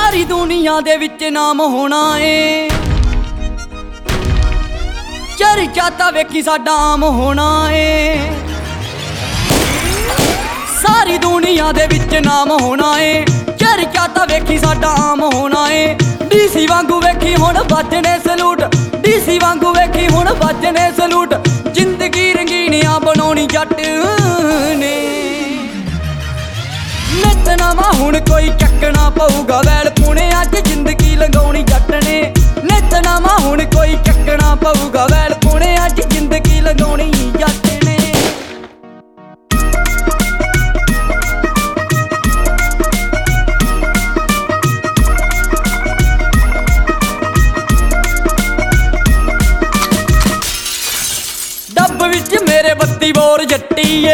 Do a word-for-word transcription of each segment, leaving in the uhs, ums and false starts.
सारी दुनिया दे विच नाम होना ए, चर्चा तां वेखी साडा आम होना ए। सारी दुनिया दे विच नाम होना ए, चर्चा तां वेखी साडा आम होना ए। डीसी वांगू वेखी हुण वजने सलूट, डीसी वांगू वेखी हुण वजने सलूट। जिंदगी रंगीनियां बनाउणी जट ने, नित नवां हुण कोई चक्कना पऊगा वैल पुणे अज जिंदगी लंघाउणी जट ने। नित नवां हुण कोई चक्कना पऊगा वैल पुणे अज जिंदगी लंघाउणी जट ने। डब विच मेरे बत्ती बोर जट्टीए,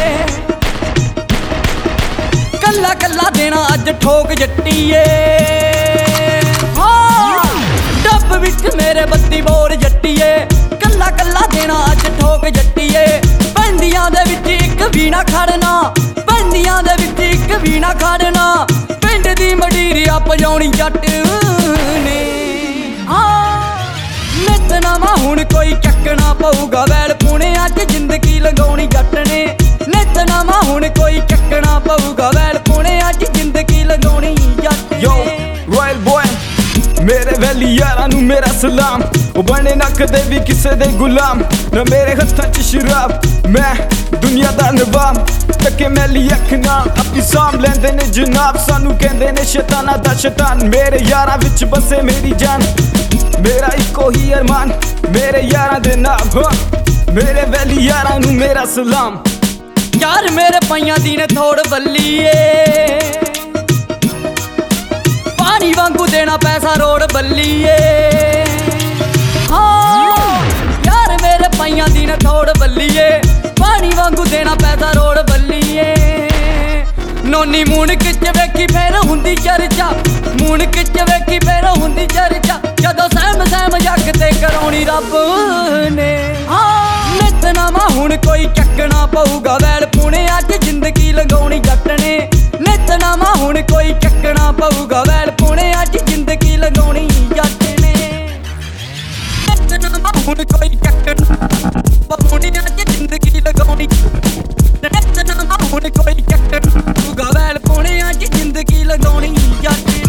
कल्ला कल्ला देना अज ठोक जट्टीए। हाँ डब विच मेरे बत्ती बोर जट्टीए, कल्ला कल्ला देना अज ठोक जट्टीए। पैंदियां दे विच इक भी ना खड़ना, पैंदियां दे विच इक भी ना खड़ना। पिंड दी मडीरिया पजाउणी जट ने। नित नवां हुण कोई चक्कना पऊगा वैल पुणे अज जिंदगी लंघाउणी जट ने। नित नवां हुण कोई चक्कना पऊगा वैल पुणे अज जिंदगी लंघाउणी जट ने। Yo, Royal boy, मेरे वैली यारां नूं मेरा सलाम। ओ बने ना कदे भी किसे दे गुलाम, ना मेरे हत्थां च शराब, मैं दुनिया दा नवाब। टके मैली अख नाल अपनी साम लैंदे ने जनाब, सानू कहंदे ने शैताना दा शैतान। मेरे यारां विच बसे मेरी जान, मेरा इको ही अरमान मेरे यारां दे नाम। हाँ मेरे वैली यारां नूं मेरा सलाम। यार मेरे पाइयां दी ने थोड़ बल्लीए, पानी वांगू देना पैसा रोड बल्लीए। हाँ यार मेरे पाइयां दी ने थोड़ बल्लीए, पानी वांगू देना पैसा रोड बल्लीए। नोनी मूनक च वेखी फेर हुंदी चर्चा, मूनक च वेखी फेर हुंदी चर्चा। जदों सहम सहम जग ते कराउणी रब ने। हाँ नित नवां हुण कोई चक्कना पऊगा वैल पुणे अज जिंदगी लंघाउणी जट ने। नित नवां हुण कोई चक्कना पऊगा वैल पुणे अज जिंदगी लंघाउणी जट ने। नित नवां हुण कोई चक्कना पुणे अज जिंदगी लंघाउणी। नित नवां हुण कोई चक्कना पऊगा वैल पुणे अज जिंदगी लंघाउणी जट ने।